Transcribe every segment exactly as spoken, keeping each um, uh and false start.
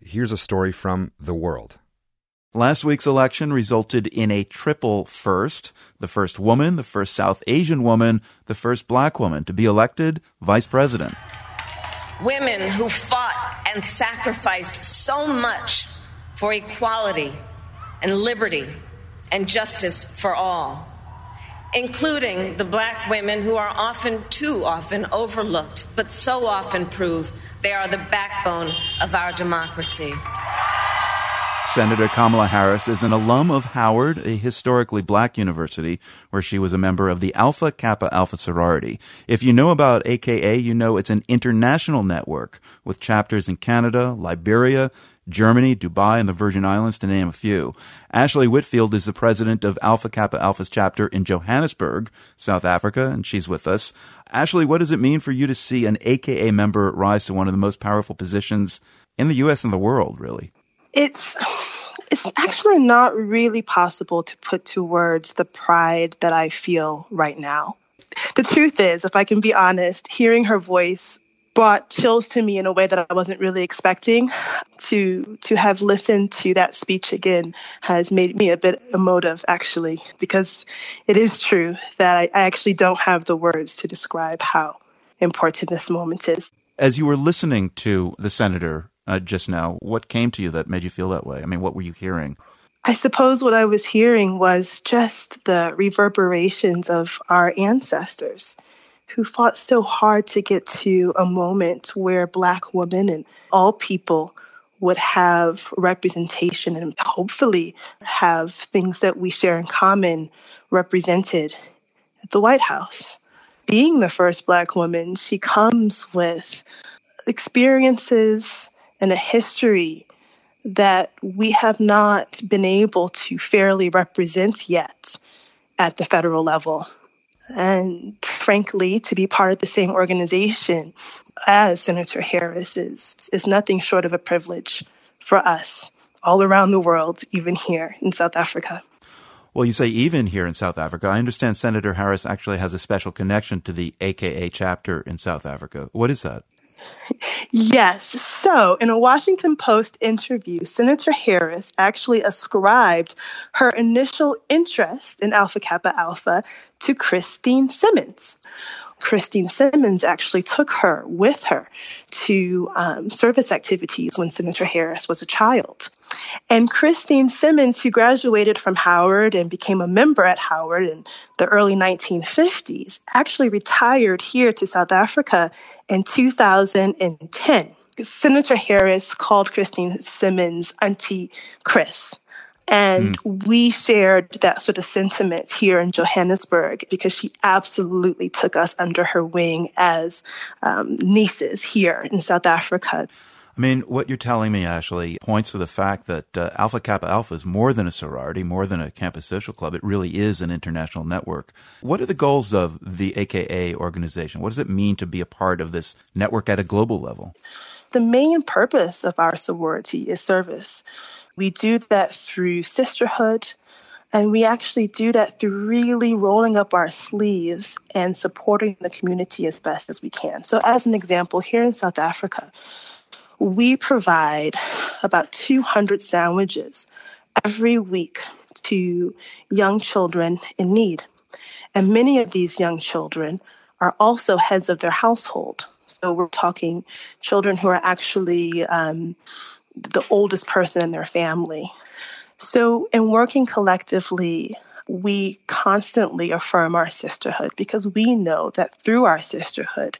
here's a story from The World. Last week's election resulted in a triple first. The first woman, the first South Asian woman, the first black woman to be elected vice president. Women who fought and sacrificed so much for equality and liberty and justice for all, including the black women who are often, too often, overlooked, but so often prove they are the backbone of our democracy. Senator Kamala Harris is an alum of Howard, a historically black university, where she was a member of the Alpha Kappa Alpha sorority. If you know about A K A, you know it's an international network with chapters in Canada, Liberia, Germany, Dubai, and the Virgin Islands, to name a few. Ashley Whitfield is the president of Alpha Kappa Alpha's chapter in Johannesburg, South Africa, and she's with us. Ashley, what does it mean for you to see an A K A member rise to one of the most powerful positions in the U S and the world, really? It's it's actually not really possible to put to words the pride that I feel right now. The truth is, if I can be honest, hearing her voice brought chills to me in a way that I wasn't really expecting. To to have listened to that speech again has made me a bit emotive, actually, because it is true that I, I actually don't have the words to describe how important this moment is. As you were listening to the senator uh, just now, what came to you that made you feel that way? I mean, what were you hearing? I suppose what I was hearing was just the reverberations of our ancestors who fought so hard to get to a moment where Black women and all people would have representation and hopefully have things that we share in common represented at the White House. Being the first Black woman, she comes with experiences and a history that we have not been able to fairly represent yet at the federal level. And frankly, to be part of the same organization as Senator Harris is, is nothing short of a privilege for us all around the world, even here in South Africa. Well, you say even here in South Africa. I understand Senator Harris actually has a special connection to the A K A chapter in South Africa. What is that? Yes. So in a Washington Post interview, Senator Harris actually ascribed her initial interest in Alpha Kappa Alpha to Christine Simmons. Christine Simmons actually took her with her to um, service activities when Senator Harris was a child. And Christine Simmons, who graduated from Howard and became a member at Howard in the early nineteen fifties, actually retired here to South Africa in two thousand ten. Senator Harris called Christine Simmons Auntie Chris. And mm. we shared that sort of sentiment here in Johannesburg because she absolutely took us under her wing as um, nieces here in South Africa. I mean, what you're telling me, Ashley, points to the fact that uh, Alpha Kappa Alpha is more than a sorority, more than a campus social club. It really is an international network. What are the goals of the A K A organization? What does it mean to be a part of this network at a global level? The main purpose of our sorority is service. We do that through sisterhood, and we actually do that through really rolling up our sleeves and supporting the community as best as we can. So as an example, here in South Africa, we provide about two hundred sandwiches every week to young children in need. And many of these young children are also heads of their household. So we're talking children who are actually um, the oldest person in their family. So in working collectively, we constantly affirm our sisterhood because we know that through our sisterhood,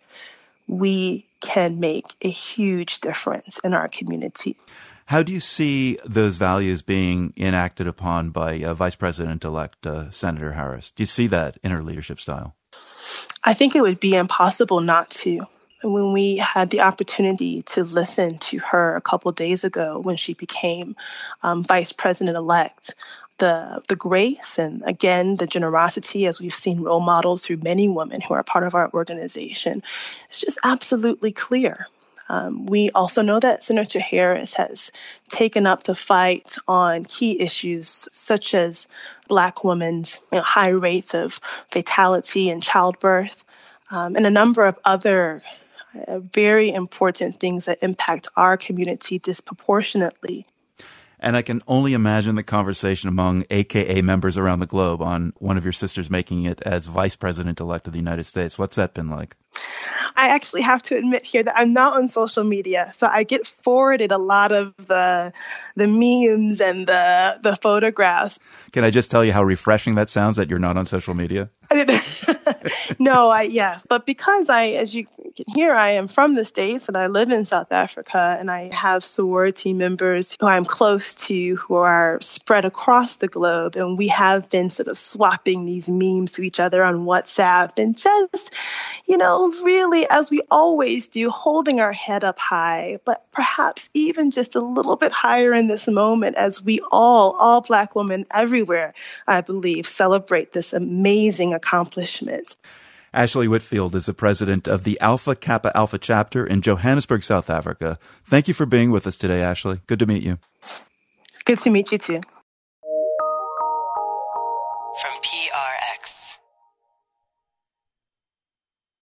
we can make a huge difference in our community. How do you see those values being enacted upon by uh, Vice President-elect uh, Senator Harris? Do you see that in her leadership style? I think it would be impossible not to. When we had the opportunity to listen to her a couple days ago when she became um, Vice President-elect, the the grace and, again, the generosity, as we've seen role modeled through many women who are part of our organization, is just absolutely clear. Um, we also know that Senator Harris has taken up the fight on key issues such as Black women's you know, high rates of fatality and childbirth, um, and a number of other uh, very important things that impact our community disproportionately. And I can only imagine the conversation among A K A members around the globe on one of your sisters making it as vice president-elect of the United States. What's that been like? I actually have to admit here that I'm not on social media, so I get forwarded a lot of the the memes and the the photographs. Can I just tell you how refreshing that sounds that you're not on social media? No, I yeah, but because I, as you can hear, I am from the States and I live in South Africa, and I have sorority members who I'm close to who are spread across the globe, and we have been sort of swapping these memes to each other on WhatsApp and just, you know, really, as we always do, holding our head up high, but perhaps even just a little bit higher in this moment as we all, all Black women everywhere, I believe, celebrate this amazing accomplishment. Ashley Whitfield is the president of the Alpha Kappa Alpha chapter in Johannesburg, South Africa. Thank you for being with us today, Ashley. Good to meet you. Good to meet you too.